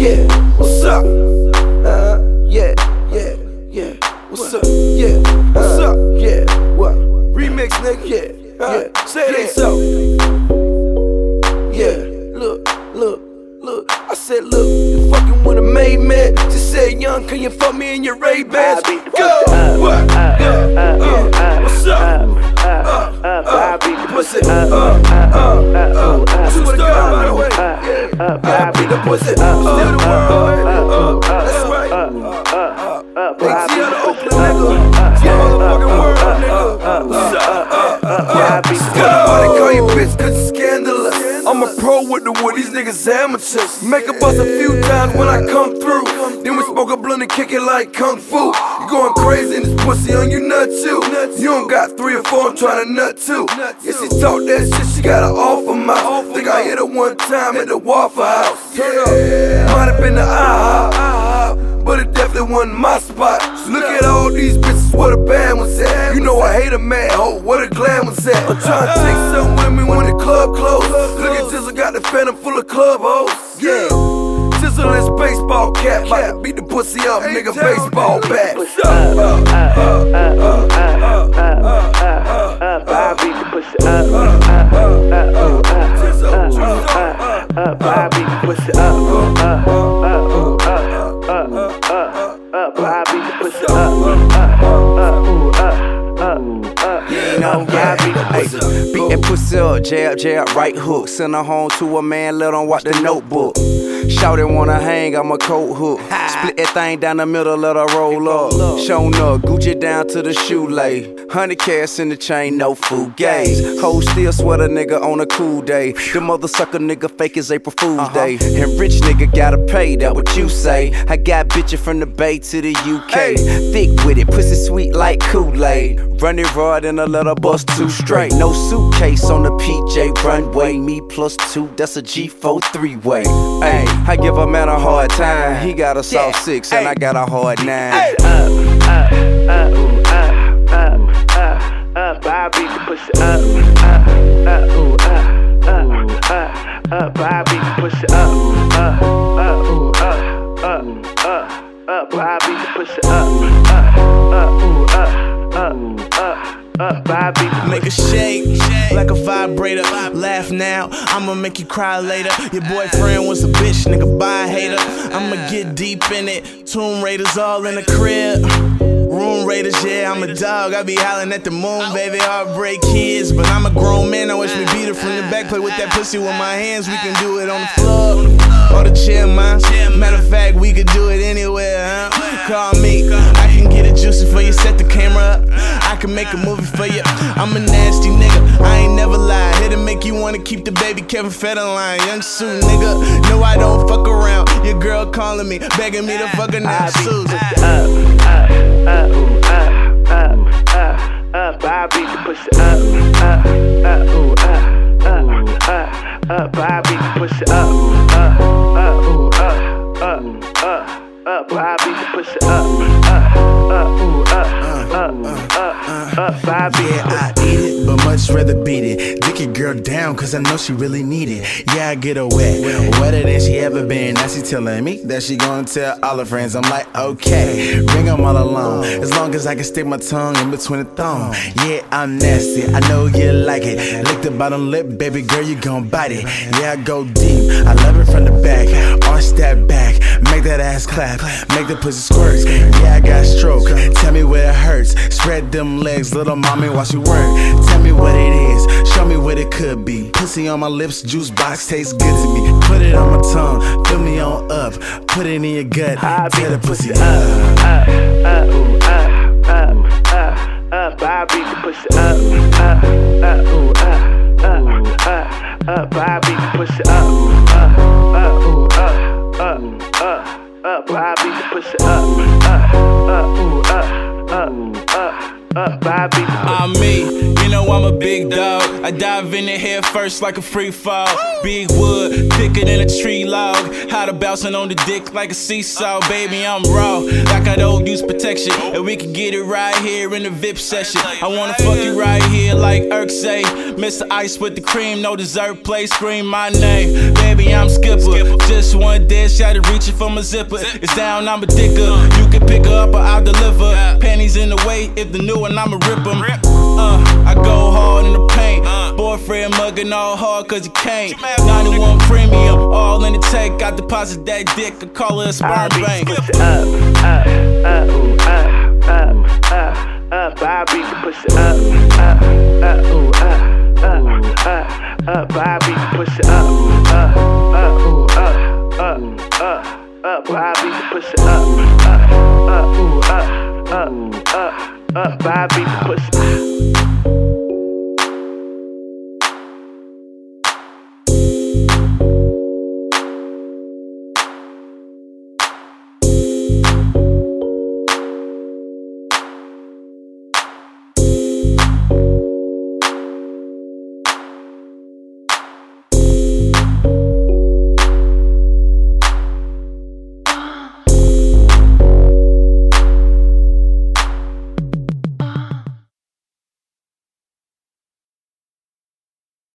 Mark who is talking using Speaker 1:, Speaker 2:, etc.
Speaker 1: yeah, what's up? Yeah, yeah, yeah, what's up? Yeah, what's up? Yeah, what? Remix, nigga, yeah, say it ain't so. Yeah, look, I said, look, you fucking with a maid man. Just said, young, can you fuck me in your Ray-Bans? Go! What? What's up? Pussy. I swear to God, by the way. I beat the pussy. Still the world. That's right. ATL to Oakland, nigga. Still motherfucking world, nigga. What's up? Nobody call you bitch cause you're scandalous. I'm a pro with the wood, these niggas amateurs. Make a bust a few times when I come through. Then we smoke a blunt and kick it like kung fu. You going crazy in this pussy on you nut too. You don't got 3 or 4, I'm trying to nut too. Yeah, she talk that shit, she got an offer mouth. Think I hit her one time at the Waffle House. Yeah. Might have been the IHOP, but it definitely wasn't my spot. Look at all these bitches, where the band was at. You know I hate a man, oh, where the glam was at. I'm trying to take some with me when the club closed. Look at Jizzle, got the phantom full of club hoes. Yeah, Jizzle this baseball cap, about to beat the pussy up, nigga, baseball bat.
Speaker 2: I beat the pussy up. I beat the pussy up. I beat the pussy up.
Speaker 3: Beating pussy up, jab, right hook. Send her home to a man, let him watch the Notebook. Shawty wanna hang, I'm a coat hook. Split that thing down the middle, let her roll up. Shown up, Gucci down to the shoelace. 100 cash in the chain, no fugazi. Hoes still sweat a nigga on a cool day. The mother sucker nigga fake as April Fool's Day. And rich nigga gotta pay, that what you say. I got bitches from the Bay to the UK. Thick with it, pussy sweet like Kool-Aid. Run it raw, then I let her bust 2 straight. No suitcase on the PJ runway. Me +2, that's a G4 3-way. Ay, I give a man a hard time. He got a soft 6 and I got a hard 9.
Speaker 2: I beat the pussy up. I beat the pussy up. I beat the pussy up.
Speaker 4: Make a shake like a vibrator. Laugh now, I'ma make you cry later. Your boyfriend was a bitch, nigga, buy a hater. I'ma get deep in it. Tomb Raiders all in the crib. Room Raiders, yeah, I'm a dog. I be howling at the moon, baby. Heartbreak kids, but I'm a grown man. I wish me beat her from the back. Play with that pussy with my hands. We can do it on the floor or the chair, man. Matter of fact, we could do it anywhere, huh? Call me, I can get it juicy for you. Set the camera up, I can make a movie for you. I'm a nasty nigga, I ain't never lied. Here to make you wanna keep the baby Kevin Federline. Young Sue, nigga, no, I don't fuck around. Your girl calling me, begging me to fuck her now, Susan.
Speaker 2: I beat the pussy up. I beat the pussy up. I beat the pussy up.
Speaker 4: Yeah, I eat it, but much rather beat it. Dick your girl down, cause I know she really need it. Yeah, I get her wet, wetter than she ever been. Now she telling me that she gonna tell all her friends. I'm like, okay, bring them all along. As long as I can stick my tongue in between the thumb. Yeah, I'm nasty, I know you like it. Lick the bottom lip, baby girl, you gon' bite it. Yeah, I go deep, I love it from the back. Arch that back, make that ass clap. Make the pussy squirt. Yeah, I got stroke, tell me where it hurts. Spread them legs, little mommy, watch you work. Tell me what it is, show me what it could be. Pussy on my lips, juice box tastes good to me. Put it on my tongue, fill me on up. Put it in your gut, tear the pussy up.
Speaker 2: I beat the pussy up. I beat the pussy up. I beat the pussy
Speaker 4: I'm me, you know I'm a big dog. I dive in the head first like a free fall. Big wood,
Speaker 5: thicker than a tree log. How to bouncing on the dick like a seesaw, baby, I'm raw. Like I don't use protection, and we can get it right here in the VIP session. I wanna fuck you right here like Urk say. Mr. Ice with the cream, no dessert, play, scream my name. Baby, I'm Skipper, just one dead shot of reaching for my zipper. It's down, I'm a dicker, you can pick her up or I'll deliver. Panties in the way, if the new one, I'ma rip them. I go hard in the paint. Boyfriend mugging all hard cause he can't. 91 premium, all in the tank. I deposit that dick, I call it a sperm bank.
Speaker 2: Up, I beat the pussy up, I beat the pussy up, I beat the pussy up, I beat the pussy.